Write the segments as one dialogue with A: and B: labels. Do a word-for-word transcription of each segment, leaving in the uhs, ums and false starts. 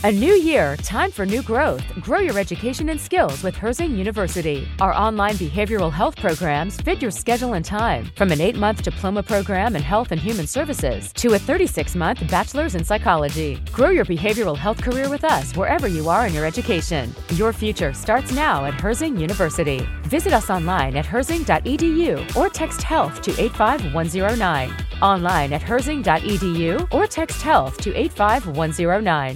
A: A new year, time for new growth. Grow your education and skills with Herzing University. Our online behavioral health programs fit your schedule and time, from an eight-month diploma program in health and human services to a thirty-six-month bachelor's in psychology. Grow your behavioral health career with us wherever you are in your education. Your future starts now at Herzing University. Visit us online at herzing dot e d u or text health to eight five one zero nine. Online at herzing dot e d u or text health to eight five one zero nine.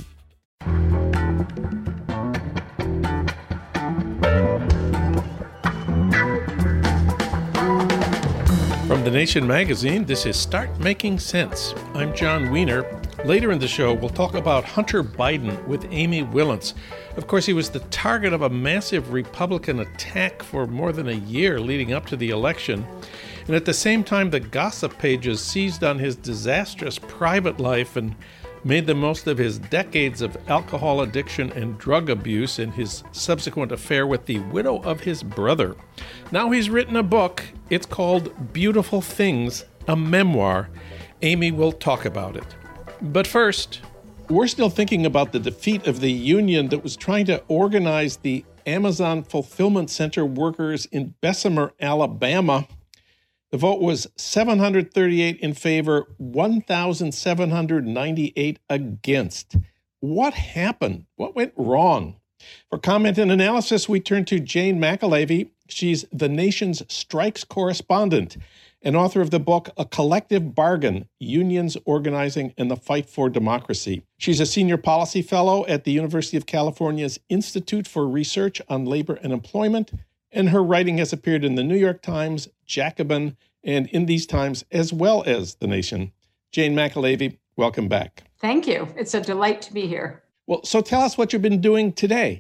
B: From The Nation magazine, this is Start Making Sense. I'm John Wiener. Later in the show, we'll talk about Hunter Biden with Amy Willants. Of course, he was the target of a massive Republican attack for more than a year leading up to the election. And at the same time, the gossip pages seized on his disastrous private life and made the most of his decades of alcohol addiction and drug abuse and his subsequent affair with the widow of his brother. Now he's written a book. It's called Beautiful Things, a memoir. Amy will talk about it. But first, we're still thinking about the defeat of the union that was trying to organize the Amazon Fulfillment Center workers in Bessemer, Alabama. The vote was seven hundred thirty-eight in favor, one thousand seven hundred ninety-eight against. What happened? What went wrong? For comment and analysis, we turn to Jane McAlevey. She's The Nation's strikes correspondent and author of the book A Collective Bargain, Unions, Organizing, and the Fight for Democracy. She's a senior policy fellow at the University of California's Institute for Research on Labor and Employment, and her writing has appeared in the New York Times, Jacobin, and in these times, as well as The Nation. Jane McAlevey, welcome back.
C: Thank you. It's a delight to be here.
B: Well, so tell us what you've been doing today.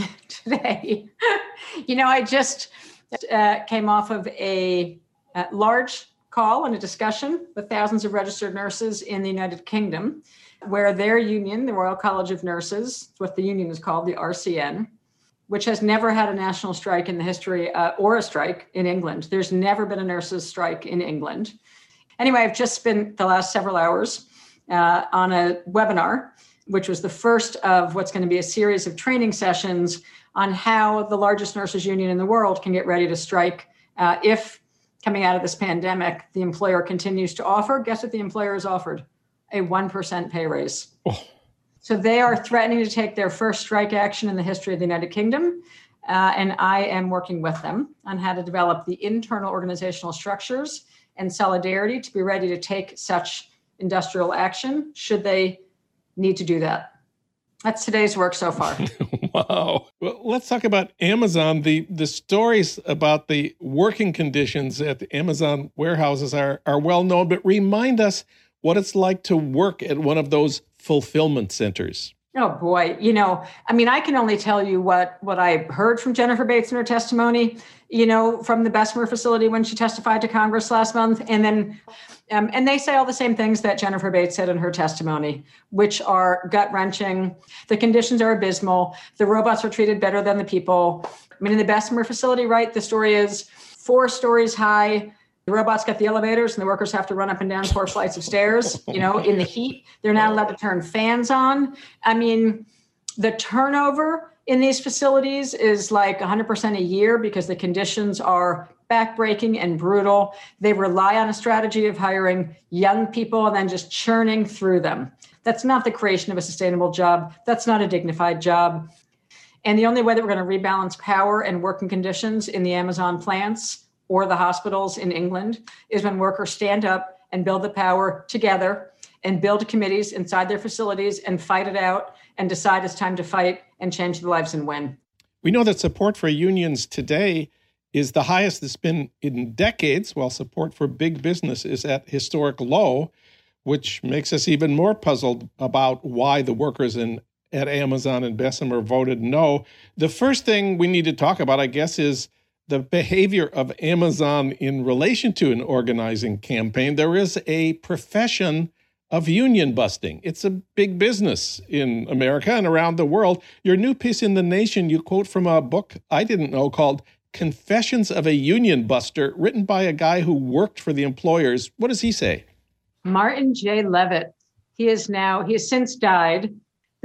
C: Today, you know, I just uh, came off of a, a large call and a discussion with thousands of registered nurses in the United Kingdom, where their union, the Royal College of Nurses, what the union is called, the R C N, which has never had a national strike in the history uh, or a strike in England. There's never been a nurses' strike in England. Anyway, I've just spent the last several hours uh, on a webinar, which was the first of what's going to be a series of training sessions on how the largest nurses union in the world can get ready to strike uh, if, coming out of this pandemic, the employer continues to offer. Guess what the employer has offered? A one percent pay raise. Oh. So they are threatening to take their first strike action in the history of the United Kingdom. Uh, and I am working with them on how to develop the internal organizational structures and solidarity to be ready to take such industrial action should they need to do that. That's today's work so far.
B: Wow. Well, let's talk about Amazon. The the stories about the working conditions at the Amazon warehouses are, are well known, but remind us what it's like to work at one of those fulfillment centers.
C: Oh, boy. You know, I mean, I can only tell you what, what I heard from Jennifer Bates in her testimony, you know, from the Bessemer facility when she testified to Congress last month. And then, um, and they say all the same things that Jennifer Bates said in her testimony, which are gut wrenching. The conditions are abysmal. The robots are treated better than the people. I mean, in the Bessemer facility, right, the story is four stories high. The robots get the elevators and the workers have to run up and down four flights of stairs, you know, in the heat. They're not allowed to turn fans on. I mean, the turnover in these facilities is like one hundred percent a year because the conditions are backbreaking and brutal. They rely on a strategy of hiring young people and then just churning through them. That's not the creation of a sustainable job. That's not a dignified job. And the only way that we're going to rebalance power and working conditions in the Amazon plants or the hospitals in England is when workers stand up and build the power together and build committees inside their facilities and fight it out and decide it's time to fight and change their lives and win.
B: We know that support for unions today is the highest it's been in decades, while support for big business is at historic low, which makes us even more puzzled about why the workers in at Amazon and Bessemer voted no. The first thing we need to talk about, I guess, is the behavior of Amazon in relation to an organizing campaign. There is a profession of union busting. It's a big business in America and around the world. Your new piece in The Nation, you quote from a book I didn't know called Confessions of a Union Buster, written by a guy who worked for the employers. What does he say?
C: Martin J. Levitt. He is now, he has since died.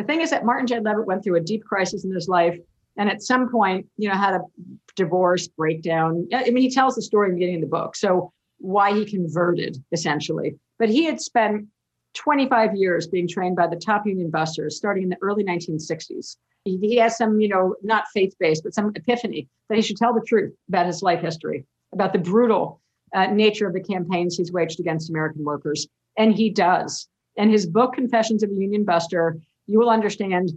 C: The thing is that Martin J. Levitt went through a deep crisis in his life. And at some point, you know, had a divorce breakdown. I mean, he tells the story in the beginning of the book. So why he converted, essentially. But he had spent twenty-five years being trained by the top union busters, starting in the early nineteen sixties. He, he has some, you know, not faith-based, but some epiphany that he should tell the truth about his life history, about the brutal uh, nature of the campaigns he's waged against American workers. And he does. And his book, Confessions of a Union Buster, you will understand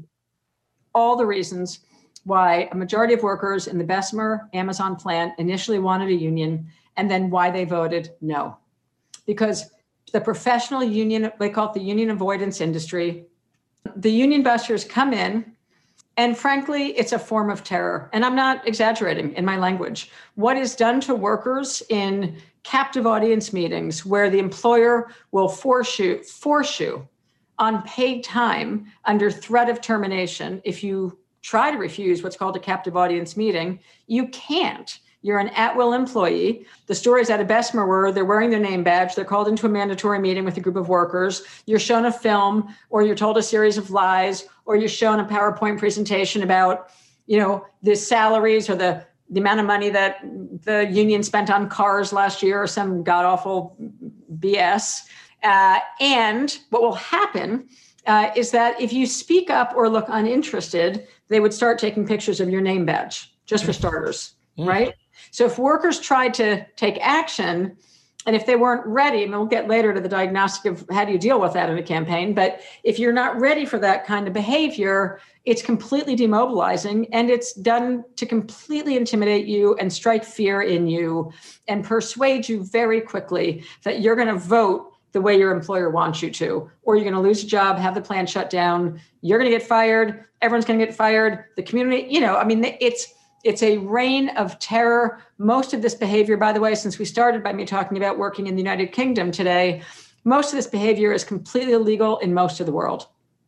C: all the reasons why a majority of workers in the Bessemer Amazon plant initially wanted a union, and then why they voted no. Because the professional union, they call it the union avoidance industry, the union busters come in, and frankly, it's a form of terror. And I'm not exaggerating in my language. What is done to workers in captive audience meetings where the employer will force you, force you on paid time under threat of termination if you try to refuse what's called a captive audience meeting, you can't. You're an at-will employee. The stories out of Bessemer were they're wearing their name badge. They're called into a mandatory meeting with a group of workers. You're shown a film, or you're told a series of lies, or you're shown a PowerPoint presentation about, you know, the salaries or the, the amount of money that the union spent on cars last year or some god-awful B S. Uh, and what will happen uh, is that if you speak up or look uninterested, they would start taking pictures of your name badge, just for starters, mm. right? So if workers tried to take action, and if they weren't ready, and we'll get later to the diagnostic of how do you deal with that in a campaign, but if you're not ready for that kind of behavior, it's completely demobilizing, and it's done to completely intimidate you and strike fear in you and persuade you very quickly that you're going to vote the way your employer wants you to, or you're going to lose a job, have the plant shut down, you're going to get fired, everyone's going to get fired, the community, you know, I mean, it's it's a reign of terror. Most of this behavior, by the way, since we started by me talking about working in the United Kingdom today, most of this behavior is completely illegal in most of the world.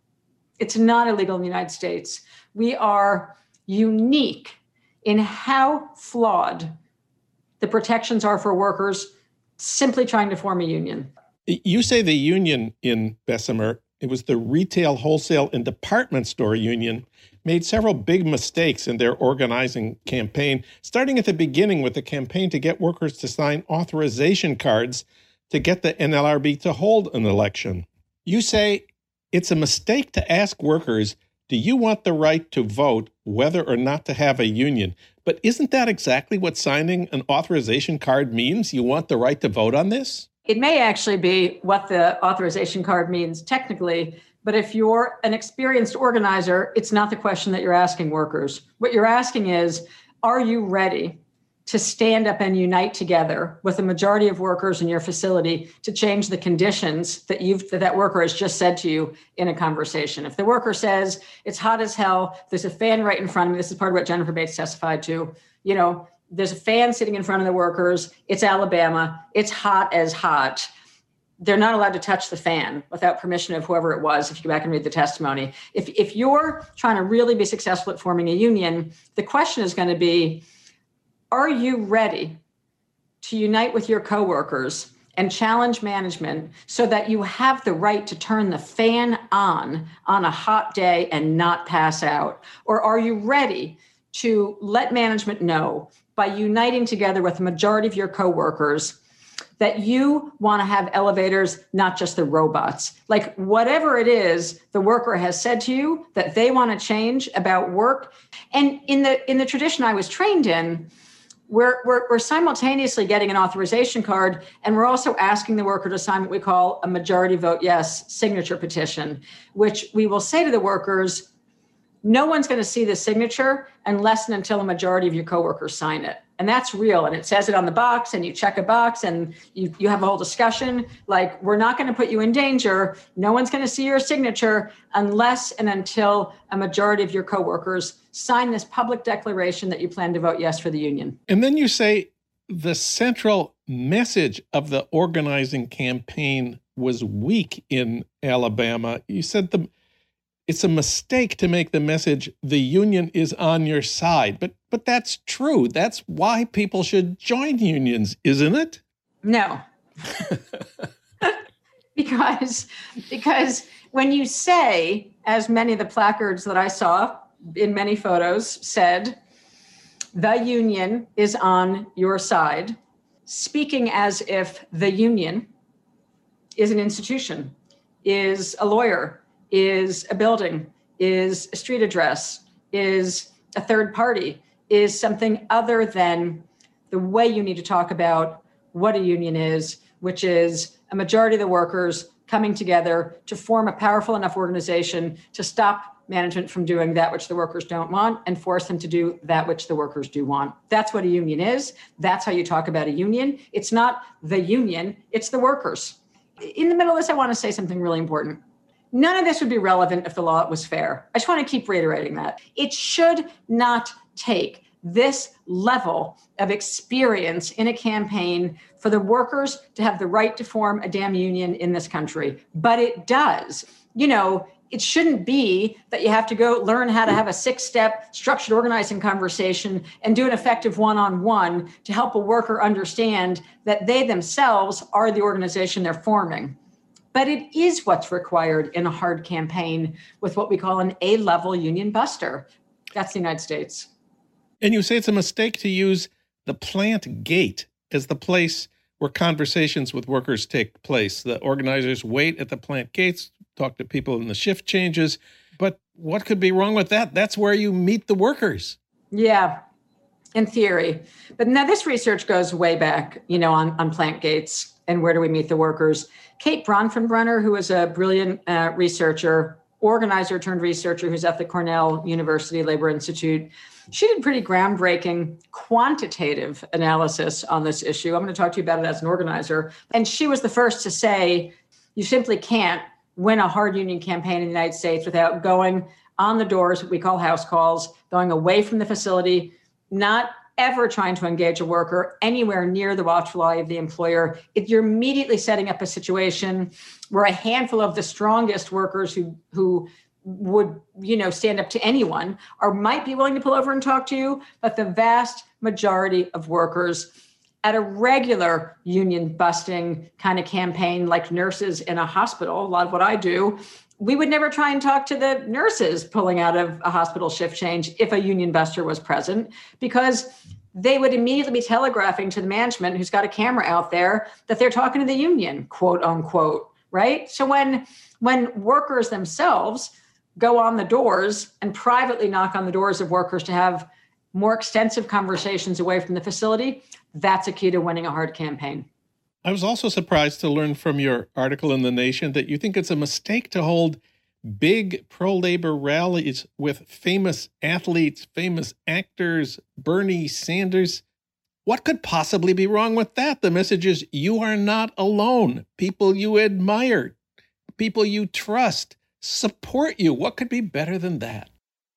C: It's not illegal in the United States. We are unique in how flawed the protections are for workers simply trying to form a union.
B: You say the union in Bessemer, it was the Retail, Wholesale, and Department Store Union, made several big mistakes in their organizing campaign, starting at the beginning with the campaign to get workers to sign authorization cards to get the N L R B to hold an election. You say it's a mistake to ask workers, do you want the right to vote whether or not to have a union? But isn't that exactly what signing an authorization card means? You want the right to vote on this?
C: It may actually be what the authorization card means technically, but if you're an experienced organizer, it's not the question that you're asking workers. What you're asking is, are you ready to stand up and unite together with a majority of workers in your facility to change the conditions that you've that, that worker has just said to you in a conversation? If the worker says, it's hot as hell, there's a fan right in front of me, this is part of what Jennifer Bates testified to, you know, there's a fan sitting in front of the workers. It's Alabama. It's hot as hot. They're not allowed to touch the fan without permission of whoever it was, if you go back and read the testimony. If, if you're trying to really be successful at forming a union, the question is going to be, are you ready to unite with your coworkers and challenge management so that you have the right to turn the fan on on a hot day and not pass out? Or are you ready to let management know by uniting together with the majority of your coworkers that you want to have elevators, not just the robots? Like whatever it is the worker has said to you that they want to change about work. And in the in the tradition I was trained in, we're, we're, we're simultaneously getting an authorization card, and we're also asking the worker to sign what we call a majority vote yes signature petition, which we will say to the workers, no one's going to see the signature unless and until a majority of your coworkers sign it. And that's real. And it says it on the box, and you check a box, and you, you have a whole discussion. Like, we're not going to put you in danger. No one's going to see your signature unless and until a majority of your coworkers sign this public declaration that you plan to vote yes for the union.
B: And then you say the central message of the organizing campaign was weak in Alabama. You said the It's a mistake to make the message, the union is on your side. But but that's true. That's why people should join unions, isn't it?
C: No. because, because when you say, as many of the placards that I saw in many photos said, "The union is on your side," speaking as if the union is an institution, is a lawyer, is a building, is a street address, is a third party, is something other than the way you need to talk about what a union is, which is a majority of the workers coming together to form a powerful enough organization to stop management from doing that which the workers don't want and force them to do that which the workers do want. That's what a union is. That's how you talk about a union. It's not the union, it's the workers. In the middle of this, I want to say something really important. None of this would be relevant if the law was fair. I just want to keep reiterating that. It should not take this level of experience in a campaign for the workers to have the right to form a damn union in this country. But it does. You know, it shouldn't be that you have to go learn how to have a six-step structured organizing conversation and do an effective one-on-one to help a worker understand that they themselves are the organization they're forming. But it is what's required in a hard campaign with what we call an A-level union buster. That's the United States.
B: And you say it's a mistake to use the plant gate as the place where conversations with workers take place. The organizers wait at the plant gates, talk to people in the shift changes. But what could be wrong with that? That's where you meet the workers.
C: Yeah, in theory. But now this research goes way back, you know, on, on plant gates and where do we meet the workers. Kate Bronfenbrenner, who is a brilliant uh, researcher, organizer turned researcher who's at the Cornell University Labor Institute, she did pretty groundbreaking quantitative analysis on this issue. I'm going to talk to you about it as an organizer. And she was the first to say, you simply can't win a hard union campaign in the United States without going on the doors, what we call house calls, going away from the facility, not ever trying to engage a worker anywhere near the watchful eye of the employer. If you're immediately setting up a situation where a handful of the strongest workers who who would, you know, stand up to anyone or might be willing to pull over and talk to you, but the vast majority of workers at a regular union busting kind of campaign, like nurses in a hospital, a lot of what I do, we would never try and talk to the nurses pulling out of a hospital shift change if a union buster was present, because they would immediately be telegraphing to the management who's got a camera out there that they're talking to the union, quote unquote, right? So when when workers themselves go on the doors and privately knock on the doors of workers to have more extensive conversations away from the facility, that's a key to winning a hard campaign.
B: I was also surprised to learn from your article in The Nation that you think it's a mistake to hold big pro-labor rallies with famous athletes, famous actors, Bernie Sanders. What could possibly be wrong with that? The message is you are not alone. People you admire, people you trust, support you. What could be better than that?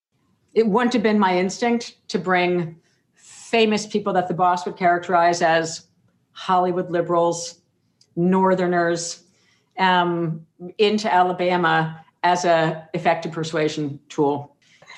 C: It wouldn't have been my instinct to bring famous people that the boss would characterize as Hollywood liberals, Northerners, um, into Alabama as a effective persuasion tool.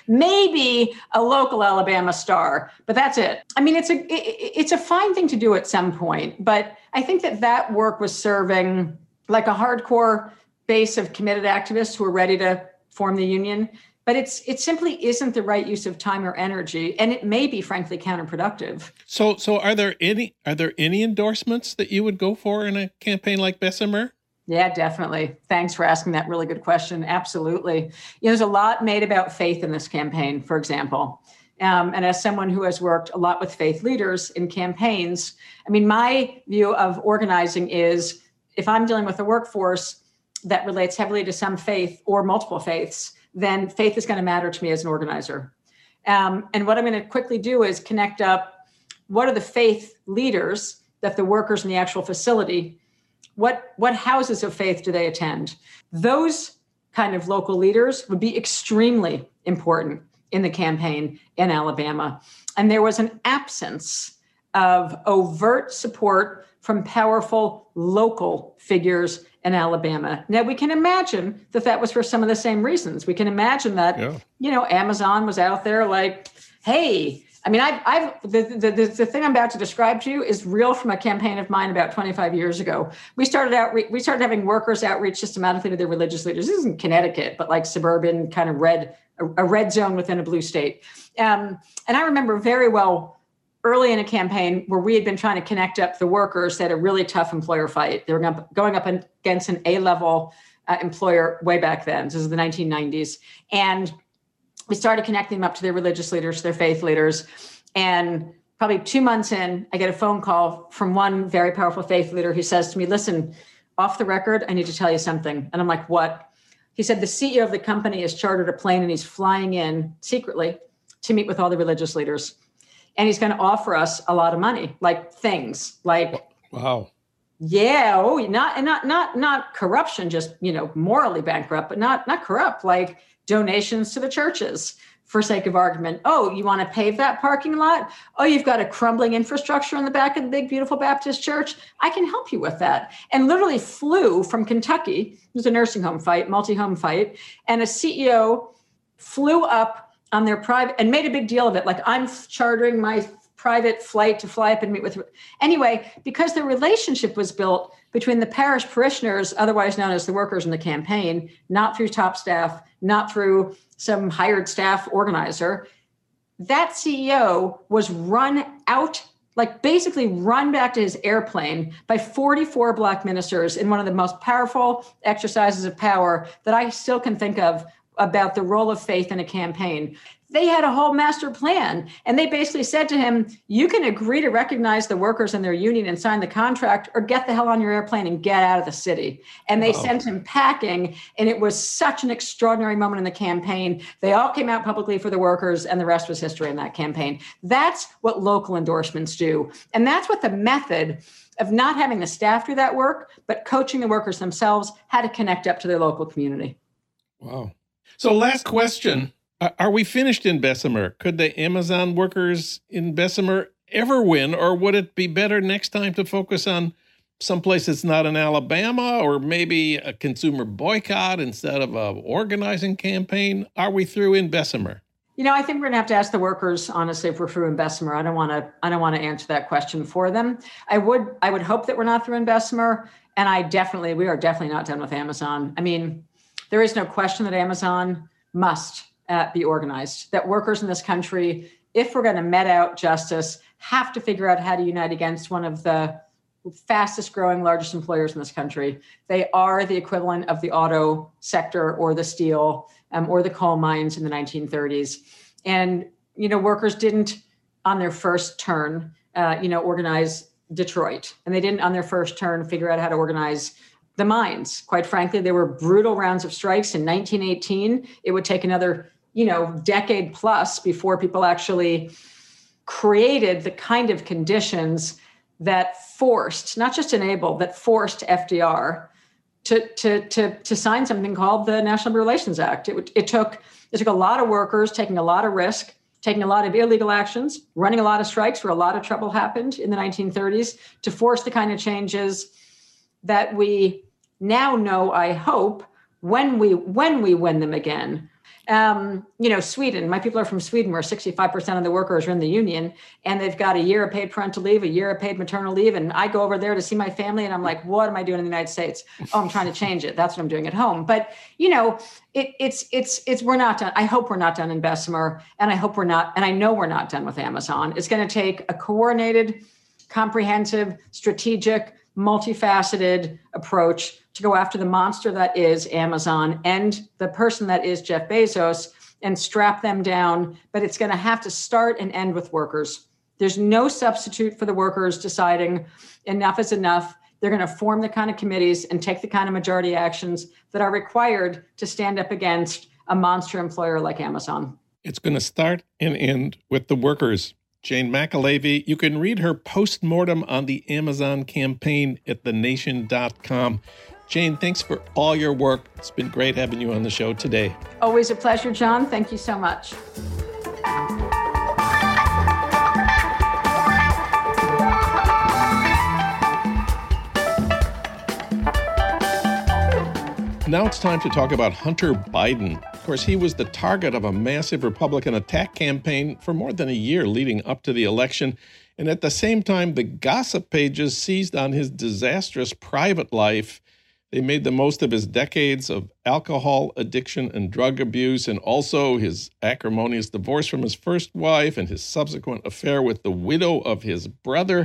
C: Maybe a local Alabama star, but that's it. I mean, it's a it, it's a fine thing to do at some point, but I think that that work was serving like a hardcore base of committed activists who are ready to form the union. But it's it simply isn't the right use of time or energy, and it may be, frankly, counterproductive.
B: So, so are there any are there any endorsements that you would go for in a campaign like Bessemer?
C: Yeah, definitely. Thanks for asking that really good question. Absolutely. You know, there's a lot made about faith in this campaign, for example. Um, and as someone who has worked a lot with faith leaders in campaigns, I mean, my view of organizing is if I'm dealing with a workforce that relates heavily to some faith or multiple faiths, then faith is going to matter to me as an organizer. Um, and what I'm going to quickly do is connect up what are the faith leaders that the workers in the actual facility, what, what houses of faith do they attend? Those kind of local leaders would be extremely important in the campaign in Alabama. And there was an absence of overt support from powerful local figures in Alabama. Now, we can imagine that that was for some of the same reasons. We can imagine that, yeah. you know, Amazon was out there like, hey, I mean, I've, I've the, the, the, the thing I'm about to describe to you is real from a campaign of mine about twenty-five years ago. We started out, we started having workers outreach systematically to their religious leaders. This isn't Connecticut, but like suburban kind of red, a, a red zone within a blue state. Um, and I remember very well early in a campaign where we had been trying to connect up the workers that had a really tough employer fight. They were going up against an A-level uh, employer way back then. This is the nineteen nineties. And we started connecting them up to their religious leaders, to their faith leaders. And probably two months in, I get a phone call from one very powerful faith leader who says to me, listen, off the record, I need to tell you something. And I'm like, what? He said, the C E O of the company has chartered a plane and he's flying in secretly to meet with all the religious leaders. And he's going to offer us a lot of money, like things like,
B: wow.
C: Yeah, oh, not and not not not corruption, just, you know, morally bankrupt, but not not corrupt, like donations to the churches for sake of argument. Oh, you want to pave that parking lot? Oh, you've got a crumbling infrastructure in the back of the big, beautiful Baptist church. I can help you with that. And literally flew from Kentucky. It was a nursing home fight, multi-home fight. And a C E O flew up on their private and made a big deal of it. Like, I'm chartering my private flight to fly up and meet with. Anyway, because the relationship was built between the parish parishioners, otherwise known as the workers in the campaign, not through top staff, not through some hired staff organizer, that C E O was run out, like basically run back to his airplane by forty-four Black ministers in one of the most powerful exercises of power that I still can think of about the role of faith in a campaign. They had a whole master plan, and they basically said to him, you can agree to recognize the workers in their union and sign the contract, or get the hell on your airplane and get out of the city. And they wow. sent him packing, and it was such an extraordinary moment in the campaign. They all came out publicly for the workers, and the rest was history in that campaign. That's what local endorsements do. And that's what the method of not having the staff do that work, but coaching the workers themselves, how to connect up to their local community.
B: Wow. So last question. Are we finished in Bessemer? Could the Amazon workers in Bessemer ever win, or would it be better next time to focus on someplace that's not in Alabama, or maybe a consumer boycott instead of a organizing campaign? Are we through in Bessemer?
C: You know, I think we're going to have to ask the workers, honestly, if we're through in Bessemer. I don't want to. I don't want to answer that question for them. I would. I would hope that we're not through in Bessemer, and I definitely. We are definitely not done with Amazon. I mean, there is no question that Amazon must Uh, be organized, that workers in this country, if we're going to met out justice, have to figure out how to unite against one of the fastest growing, largest employers in this country. They are the equivalent of the auto sector or the steel um, or the coal mines in the nineteen thirties. And, you know, workers didn't on their first turn, uh, you know, organize Detroit. And they didn't on their first turn figure out how to organize the mines. Quite frankly, there were brutal rounds of strikes in nineteen eighteen. It would take another you know, decade plus before people actually created the kind of conditions that forced, not just enabled, that forced F D R to to to to sign something called the National Labor Relations Act. It, it took it took a lot of workers taking a lot of risk, taking a lot of illegal actions, running a lot of strikes where a lot of trouble happened in the nineteen thirties to force the kind of changes that we now know, I hope, when we when we win them again. Um, you know, Sweden, my people are from Sweden, where sixty-five percent of the workers are in the union, and they've got a year of paid parental leave, a year of paid maternal leave. And I go over there to see my family, and I'm like, what am I doing in the United States? Oh, I'm trying to change it. That's what I'm doing at home. But, you know, it, it's, it's, it's, we're not done. I hope we're not done in Bessemer, and I hope we're not, and I know we're not done with Amazon. It's going to take a coordinated, comprehensive, strategic, multifaceted approach to go after the monster that is Amazon and the person that is Jeff Bezos and strap them down. But it's going to have to start and end with workers. There's no substitute for the workers deciding enough is enough. They're going to form the kind of committees and take the kind of majority actions that are required to stand up against a monster employer like Amazon.
B: It's going to start and end with the workers. Jane McAlevey, you can read her postmortem on the Amazon campaign at the nation dot com. Jane, thanks for all your work. It's been great having you on the show today.
C: Always a pleasure, John. Thank you so much.
B: Now it's time to talk about Hunter Biden. Of course, he was the target of a massive Republican attack campaign for more than a year leading up to the election. And at the same time, the gossip pages seized on his disastrous private life. They made the most of his decades of alcohol addiction and drug abuse, and also his acrimonious divorce from his first wife and his subsequent affair with the widow of his brother.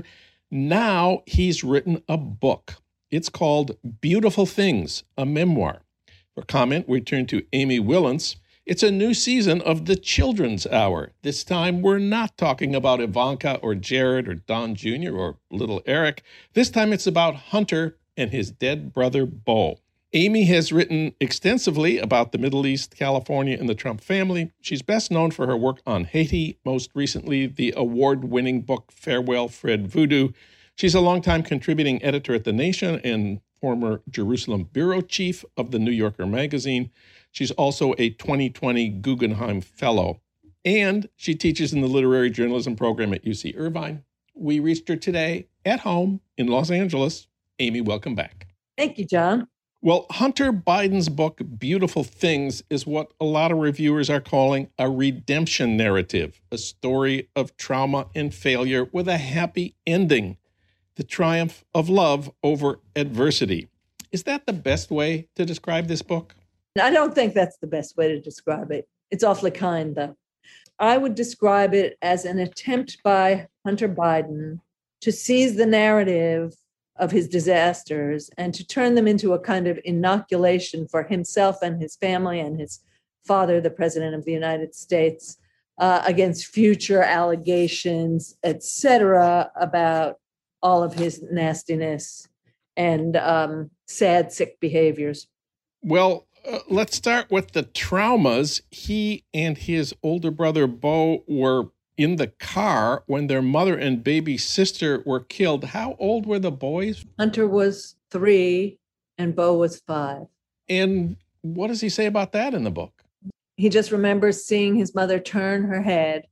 B: Now he's written a book. It's called Beautiful Things, a memoir. For comment, we turn to Amy Willence. It's a new season of the Children's Hour. This time, we're not talking about Ivanka or Jared or Don Junior or little Eric. This time, it's about Hunter and his dead brother, Beau. Amy has written extensively about the Middle East, California, and the Trump family. She's best known for her work on Haiti, most recently the award-winning book Farewell, Fred Voodoo. She's a longtime contributing editor at The Nation and former Jerusalem bureau chief of the New Yorker magazine. She's also a twenty twenty Guggenheim Fellow, and she teaches in the literary journalism program at U C Irvine. We reached her today at home in Los Angeles. Amy, welcome back.
D: Thank you, John.
B: Well, Hunter Biden's book, Beautiful Things, is what a lot of reviewers are calling a redemption narrative, a story of trauma and failure with a happy ending. The triumph of love over adversity. Is that the best way to describe this book?
D: I don't think that's the best way to describe it. It's awfully kind, though. I would describe it as an attempt by Hunter Biden to seize the narrative of his disasters and to turn them into a kind of inoculation for himself and his family and his father, the President of the United States, uh, against future allegations, et cetera, about all of his nastiness and um, sad, sick behaviors.
B: Well, uh, let's start with the traumas. He and his older brother, Beau, were in the car when their mother and baby sister were killed. How old were the boys?
D: Hunter was three and Beau was five.
B: And what does he say about that in the book?
D: He just remembers seeing his mother turn her head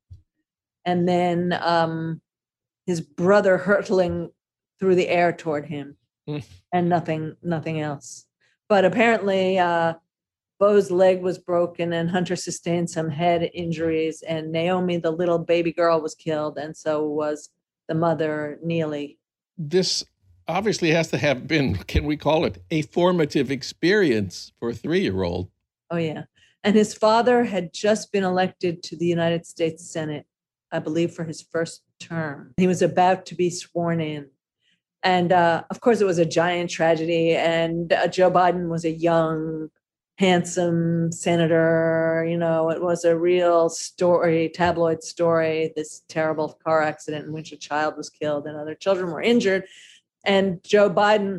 D: and then um, his brother hurtling through the air toward him mm. and nothing, nothing else. But apparently uh, Beau's leg was broken and Hunter sustained some head injuries, and Naomi, the little baby girl, was killed. And so was the mother, Neely.
B: This obviously has to have been, can we call it, a formative experience for a three-year-old.
D: Oh, yeah. And his father had just been elected to the United States Senate, I believe, for his first term. He was about to be sworn in. And uh, of course, it was a giant tragedy. And uh, Joe Biden was a young, handsome senator. You know, it was a real story, tabloid story, this terrible car accident in which a child was killed and other children were injured. And Joe Biden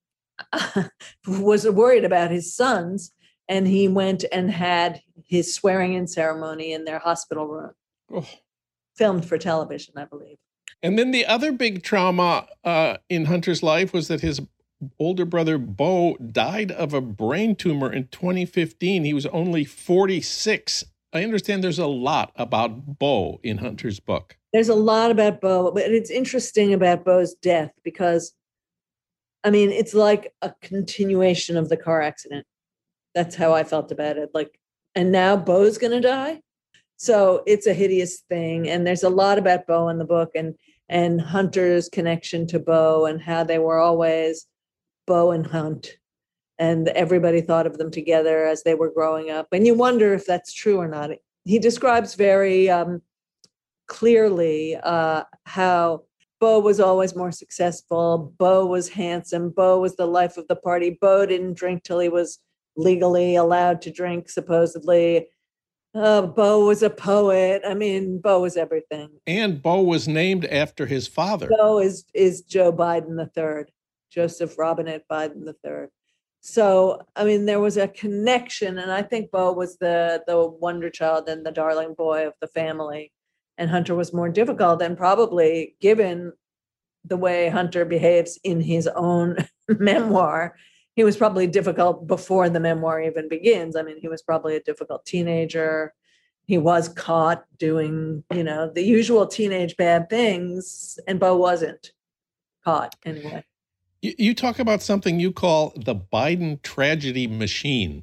D: was worried about his sons. And he went and had his swearing-in ceremony in their hospital room. Oh. Filmed for television, I believe.
B: And then the other big trauma uh, in Hunter's life was that his older brother, Beau, died of a brain tumor in twenty fifteen. He was only forty-six. I understand there's a lot about Beau in Hunter's book.
D: There's a lot about Beau, but it's interesting about Beau's death because, I mean, it's like a continuation of the car accident. That's how I felt about it. Like, and now Beau's going to die? So it's a hideous thing. And there's a lot about Beau in the book and, and Hunter's connection to Beau and how they were always Beau and Hunt. And everybody thought of them together as they were growing up. And you wonder if that's true or not. He describes very um, clearly uh, how Beau was always more successful. Beau was handsome. Beau was the life of the party. Beau didn't drink till he was legally allowed to drink, supposedly. Uh, Beau was a poet. I mean, Beau was everything.
B: And Beau was named after his father.
D: Beau is is Joe Biden the third, Joseph Robinette Biden the third. So, I mean, there was a connection, and I think Beau was the the wonder child and the darling boy of the family, and Hunter was more difficult, and probably given the way Hunter behaves in his own memoir, he was probably difficult before the memoir even begins. I mean, he was probably a difficult teenager. He was caught doing, you know, the usual teenage bad things, and Beau wasn't caught anyway.
B: You, you talk about something you call the Biden tragedy machine.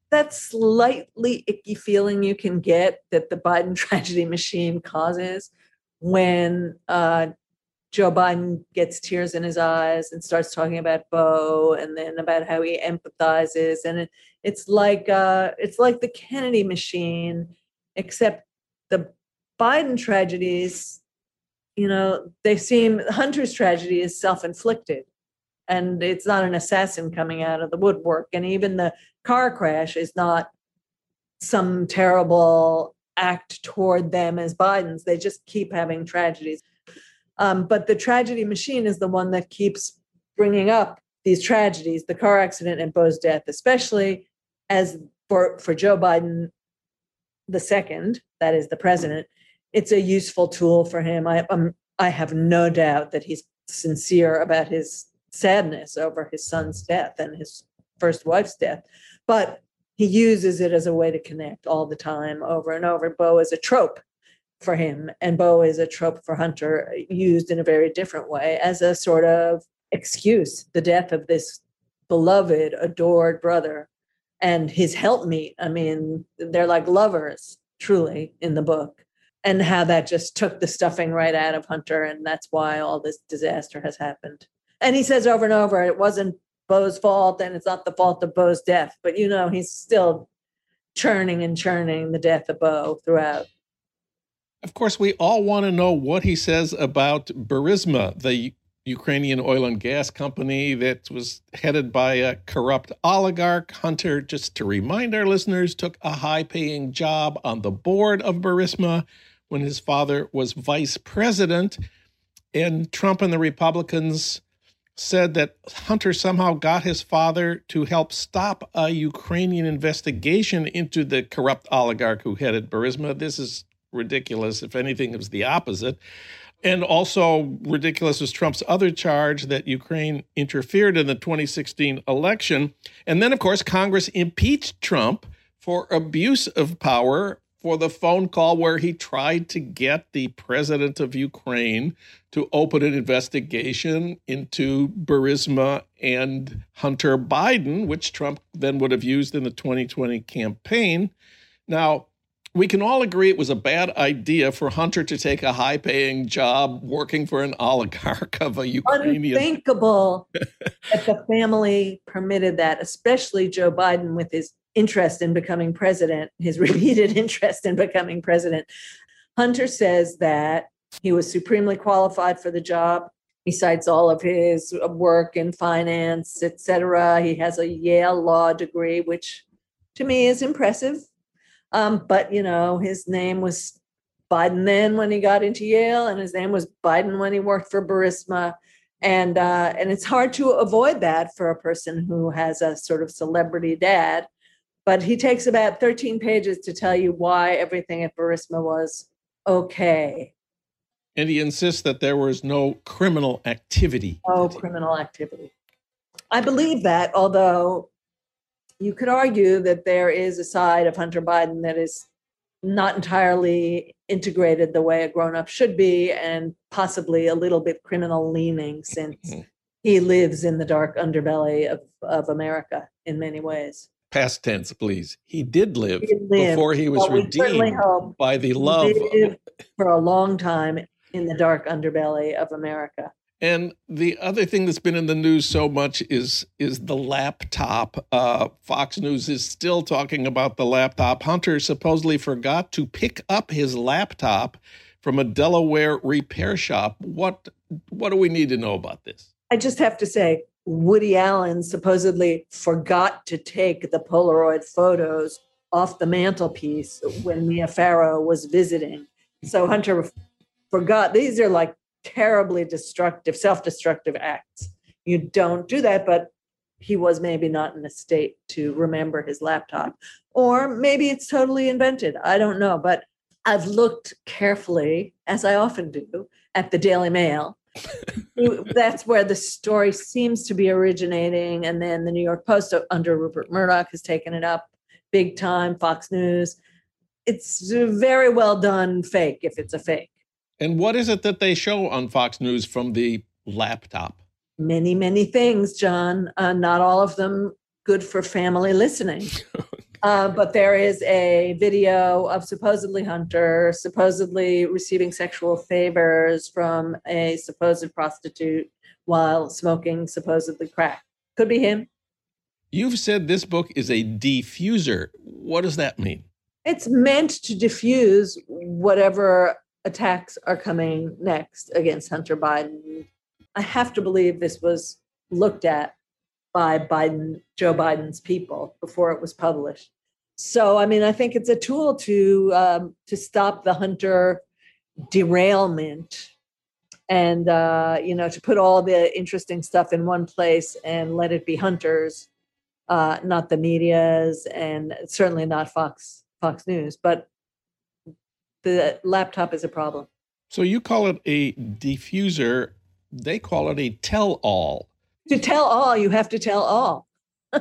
D: that slightly icky feeling you can get that the Biden tragedy machine causes when uh, Joe Biden gets tears in his eyes and starts talking about Beau, and then about how he empathizes, and it, it's like uh, it's like the Kennedy machine, except the Biden tragedies, you know, they seem Hunter's tragedy is self-inflicted, and it's not an assassin coming out of the woodwork, and even the car crash is not some terrible act toward them as Bidens. They just keep having tragedies. Um, but the tragedy machine is the one that keeps bringing up these tragedies, the car accident and Beau's death, especially as for, for Joe Biden, the second, that is the president, it's a useful tool for him. I, um, I have no doubt that he's sincere about his sadness over his son's death and his first wife's death, but he uses it as a way to connect all the time, over and over. Beau is a trope for him, and Beau is a trope for Hunter, used in a very different way as a sort of excuse, the death of this beloved, adored brother and his helpmeet. I mean, they're like lovers, truly, in the book, and how that just took the stuffing right out of Hunter, and that's why all this disaster has happened. And he says over and over, it wasn't Beau's fault, and it's not the fault of Beau's death. But, you know, he's still churning and churning the death of Beau throughout.
B: Of course, we all want to know what he says about Burisma, the Ukrainian oil and gas company that was headed by a corrupt oligarch. Hunter, just to remind our listeners, took a high-paying job on the board of Burisma when his father was vice president. And Trump and the Republicans said that Hunter somehow got his father to help stop a Ukrainian investigation into the corrupt oligarch who headed Burisma. This is ridiculous. If anything, it was the opposite. And also ridiculous was Trump's other charge that Ukraine interfered in the twenty sixteen election. And then, of course, Congress impeached Trump for abuse of power for the phone call where he tried to get the president of Ukraine to open an investigation into Burisma and Hunter Biden, which Trump then would have used in the twenty twenty campaign. Now, we can all agree it was a bad idea for Hunter to take a high-paying job working for an oligarch of a Ukrainian.
D: Unthinkable that the family permitted that, especially Joe Biden with his interest in becoming president, his repeated interest in becoming president. Hunter says that he was supremely qualified for the job. He cites all of his work in finance, et cetera. He has a Yale law degree, which to me is impressive. Um, but, you know, his name was Biden then when he got into Yale, and his name was Biden when he worked for Burisma. And, uh, and it's hard to avoid that for a person who has a sort of celebrity dad. But he takes about thirteen pages to tell you why everything at Burisma was okay.
B: And he insists that there was no criminal activity.
D: No criminal activity. I believe that, although you could argue that there is a side of Hunter Biden that is not entirely integrated the way a grown-up should be, and possibly a little bit criminal leaning, since mm-hmm. he lives in the dark underbelly of, of America in many ways.
B: Past tense, please. He did live
D: he lived.
B: before he was well, redeemed by the love.
D: He lived for a long time in the dark underbelly of America.
B: And the other thing that's been in the news so much is is the laptop. Uh, Fox News is still talking about the laptop. Hunter supposedly forgot to pick up his laptop from a Delaware repair shop. What what do we need to know about this?
D: I just have to say, Woody Allen supposedly forgot to take the Polaroid photos off the mantelpiece when Mia Farrow was visiting. So Hunter forgot. These are like terribly destructive, self-destructive acts. You don't do that, but he was maybe not in a state to remember his laptop. Or maybe it's totally invented. I don't know. But I've looked carefully, as I often do, at the Daily Mail. That's where the story seems to be originating. And then the New York Post under Rupert Murdoch has taken it up big time, Fox News. It's a very well done fake, if it's a fake.
B: And what is it that they show on Fox News from the laptop?
D: Many, many things, John. Uh, not all of them good for family listening. Uh, but there is a video of supposedly Hunter supposedly receiving sexual favors from a supposed prostitute while smoking supposedly crack. Could be him.
B: You've said this book is a diffuser. What does that mean?
D: It's meant to diffuse whatever attacks are coming next against Hunter Biden. I have to believe this was looked at by Biden, Joe Biden's people before it was published. So, I mean, I think it's a tool to um, to stop the Hunter derailment and, uh, you know, to put all the interesting stuff in one place and let it be Hunter's, uh, not the media's, and certainly not Fox Fox News. But the laptop is a problem.
B: So you call it a diffuser. They call it a tell-all.
D: To tell all, you have to tell all. I,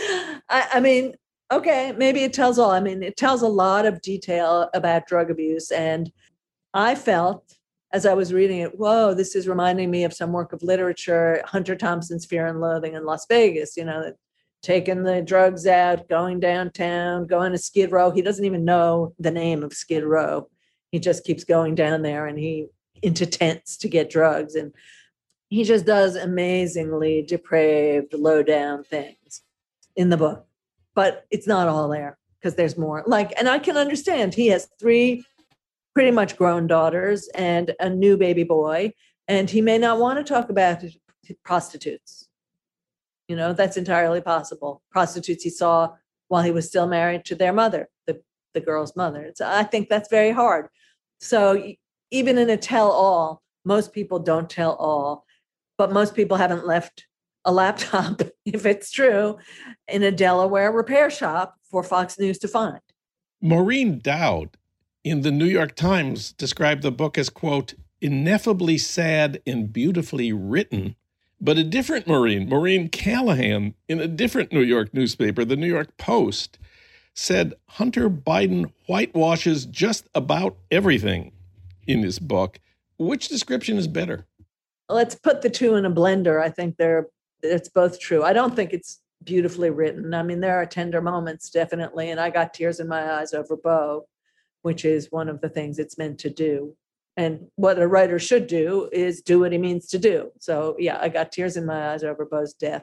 D: I mean, okay, maybe it tells all. I mean, it tells a lot of detail about drug abuse. And I felt, as I was reading it, whoa, this is reminding me of some work of literature, Hunter Thompson's Fear and Loathing in Las Vegas, you know, taking the drugs out, going downtown, going to Skid Row. He doesn't even know the name of Skid Row. He just keeps going down there and he into tents to get drugs. And he just does amazingly depraved, low down things in the book. But it's not all there because there's more. Like, and I can understand he has three pretty much grown daughters and a new baby boy, and he may not want to talk about prostitutes. You know, that's entirely possible. Prostitutes he saw while he was still married to their mother, the, the girl's mother. So I think that's very hard. So even in a tell-all, most people don't tell all, but most people haven't left a laptop, if it's true, in a Delaware repair shop for Fox News to find.
B: Maureen Dowd in the New York Times described the book as, quote, ineffably sad and beautifully written. But a different Maureen, Maureen Callahan, in a different New York newspaper, the New York Post, said Hunter Biden whitewashes just about everything in his book. Which description is better?
D: Let's put the two in a blender. I think they're it's both true. I don't think it's beautifully written. I mean, there are tender moments, definitely, and I got tears in my eyes over Beau, which is one of the things it's meant to do. And what a writer should do is do what he means to do. So, yeah, I got tears in my eyes over Beau's death.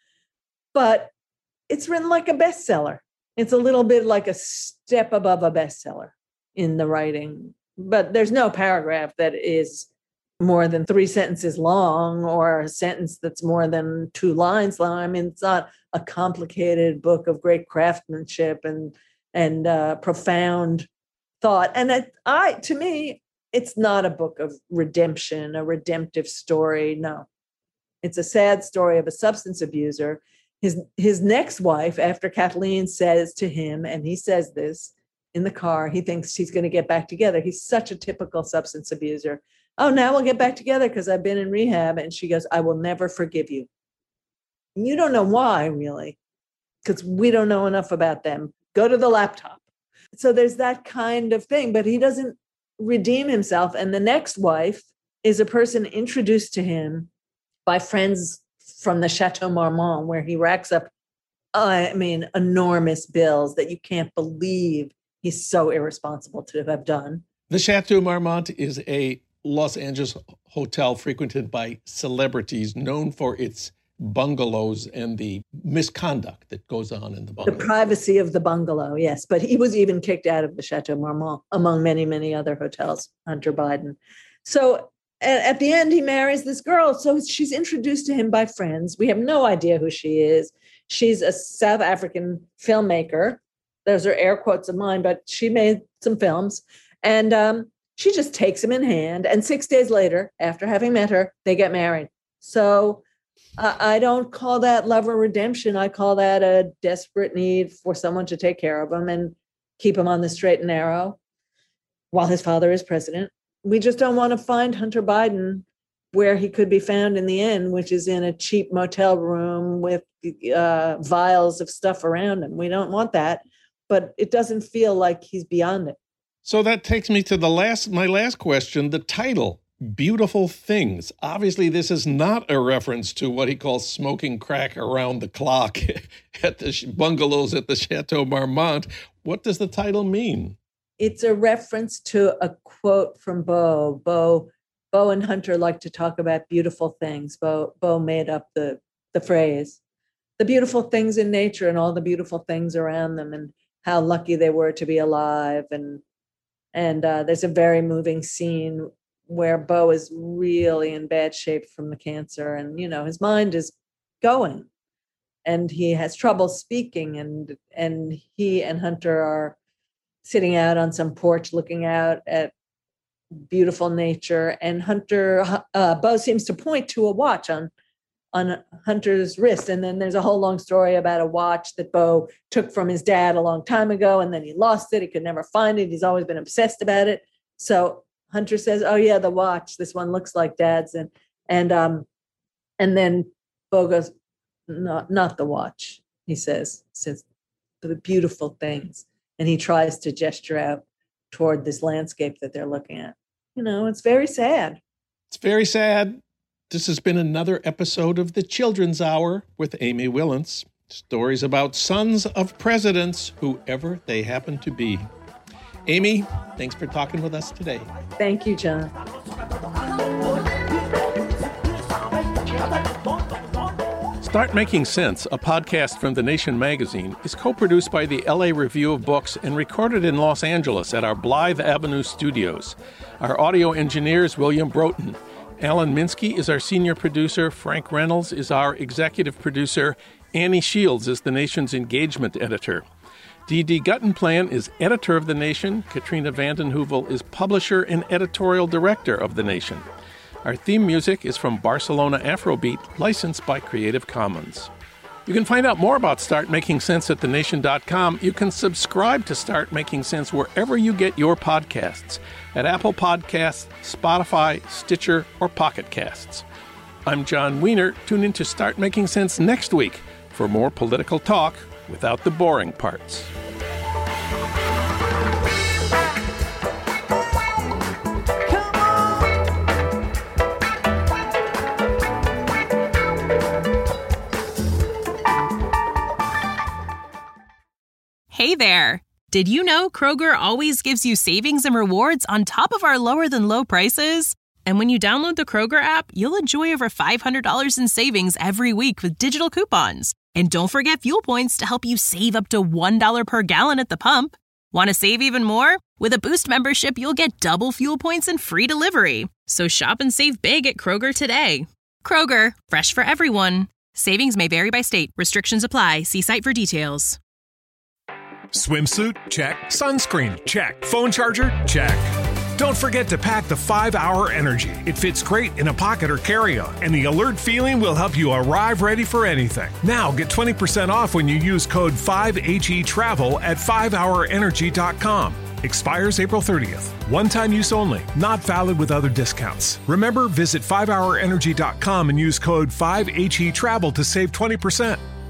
D: But it's written like a bestseller. It's a little bit like a step above a bestseller in the writing. But there's no paragraph that is more than three sentences long or a sentence that's more than two lines long. I mean, it's not a complicated book of great craftsmanship and and uh, profound thought. And it, I, to me, it's not a book of redemption, a redemptive story. No, it's a sad story of a substance abuser. His his next wife, after Kathleen says to him, and he says this in the car, he thinks he's going to get back together. He's such a typical substance abuser. Oh, now we'll get back together because I've been in rehab. And she goes, I will never forgive you. You don't know why, really, because we don't know enough about them. Go to the laptop. So there's that kind of thing, but he doesn't redeem himself. And the next wife is a person introduced to him by friends from the Chateau Marmont, where he racks up, I mean, enormous bills that you can't believe he's so irresponsible to have done.
B: The Chateau Marmont is a Los Angeles hotel frequented by celebrities, known for its bungalows and the misconduct that goes on in the bungalow.
D: The privacy of the bungalow, yes. But he was even kicked out of the Chateau Marmont, among many, many other hotels, Hunter Biden. So at the end, he marries this girl. So she's introduced to him by friends. We have no idea who she is. She's a South African filmmaker. Those are air quotes of mine, but she made some films. And um, she just takes him in hand. And six days later, after having met her, they get married. So uh, I don't call that love or redemption. I call that a desperate need for someone to take care of him and keep him on the straight and narrow while his father is president. We just don't want to find Hunter Biden where he could be found in the end, which is in a cheap motel room with uh, vials of stuff around him. We don't want that, but it doesn't feel like he's beyond it.
B: So that takes me to the last, my last question, the title beautiful things. Obviously, this is not a reference to what he calls smoking crack around the clock at the bungalows at the Chateau Marmont. What does the title mean?
D: It's a reference to a quote from Bo. Bo, Bo and Hunter like to talk about beautiful things. Bo, Bo made up the, the phrase, the beautiful things in nature and all the beautiful things around them and how lucky they were to be alive. And, and uh, there's a very moving scene where Bo is really in bad shape from the cancer. And, you know, his mind is going and he has trouble speaking. And, and he and Hunter are sitting out on some porch looking out at beautiful nature. And Hunter, uh, Bo seems to point to a watch on, on Hunter's wrist. And then there's a whole long story about a watch that Bo took from his dad a long time ago. And then he lost it. He could never find it. He's always been obsessed about it. So Hunter says, oh yeah, the watch, this one looks like Dad's. And, and, um, and then Bo goes, not, not the watch. He says, he says the beautiful things. And he tries to gesture out toward this landscape that they're looking at. You know, it's very sad.
B: It's very sad. This has been another episode of the Children's Hour with Amy Willence. Stories about sons of presidents, whoever they happen to be. Amy, thanks for talking with us today.
D: Thank you, John.
B: Start Making Sense, a podcast from The Nation magazine, is co-produced by the L A Review of Books and recorded in Los Angeles at our Blythe Avenue studios. Our audio engineer is William Broughton. Alan Minsky is our senior producer. Frank Reynolds is our executive producer. Annie Shields is The Nation's engagement editor. Dee Dee Guttenplan is editor of The Nation. Katrina vanden Heuvel is publisher and editorial director of The Nation. Our theme music is from Barcelona Afrobeat, licensed by Creative Commons. You can find out more about Start Making Sense at the nation dot com. You can subscribe to Start Making Sense wherever you get your podcasts, at Apple Podcasts, Spotify, Stitcher, or Pocket Casts. I'm John Wiener. Tune in to Start Making Sense next week for more political talk without the boring parts.
E: Hey there! Did you know Kroger always gives you savings and rewards on top of our lower-than-low prices? And when you download the Kroger app, you'll enjoy over five hundred dollars in savings every week with digital coupons. And don't forget fuel points to help you save up to one dollar per gallon at the pump. Want to save even more? With a Boost membership, you'll get double fuel points and free delivery. So shop and save big at Kroger today. Kroger, fresh for everyone. Savings may vary by state. Restrictions apply. See site for details.
F: Swimsuit? Check. Sunscreen? Check. Phone charger? Check. Don't forget to pack the five hour Energy. It fits great in a pocket or carry-on, and the alert feeling will help you arrive ready for anything. Now get twenty percent off when you use code five H E travel at five hour energy dot com. Expires April thirtieth. One-time use only. Not valid with other discounts. Remember, visit five hour energy dot com and use code five H E travel to save twenty percent.